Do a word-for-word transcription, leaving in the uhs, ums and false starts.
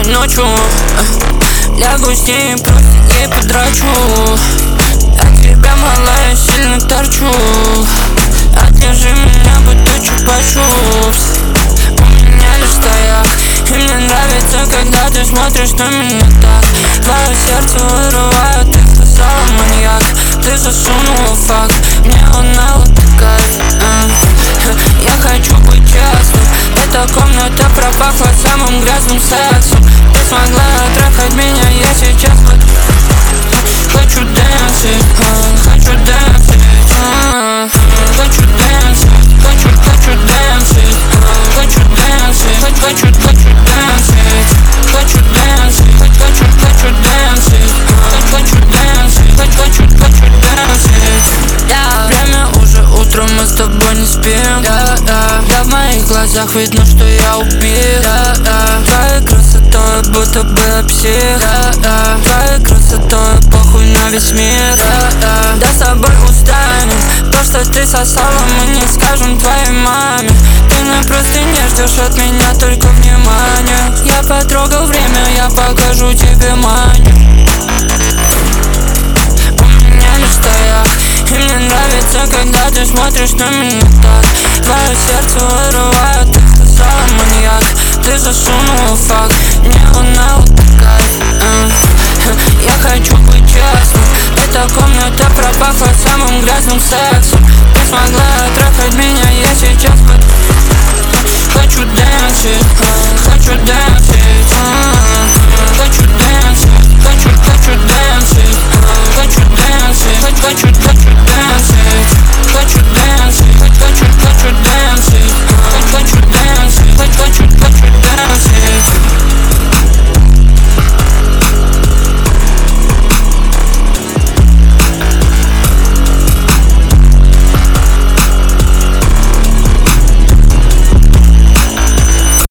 ночью. Лягу с ней, просто ей подрачу. От тебя, малая, сильно торчу. Отдержи меня, будто чупа-чупс. У меня лишь стояк, и мне нравится, когда ты смотришь на меня так. Твое сердце вырывает, ты сказала маньяк. Ты засунула факт, мне он на вот кайф. Я хочу быть честным, эта комната пропахла самым грязным сексом. Ты смогла трахать меня, я сейчас хочу дэнсить, хочу дэнсить, хочу дэнсить, хочу, хочу дэнсить, хочу дэнсить, хочу, хочу, хочу дэнсить, хочу дэнсить, хочу, хочу дэнсить, хочу дэнсить, хочу, хочу, хочу дэнсить. Время уже утро, мы с тобой не спим. Yeah, yeah. Да, в моих глазах видно, что я убит. Yeah, yeah. Твоей красотой будто бы псих. Yeah, yeah. Твоей красотой похуй на весь мир. Yeah, yeah. Да, с тобой устанем. То, что ты сосала, мы не скажем твоей маме. Ты на простыне ждешь от меня только внимания.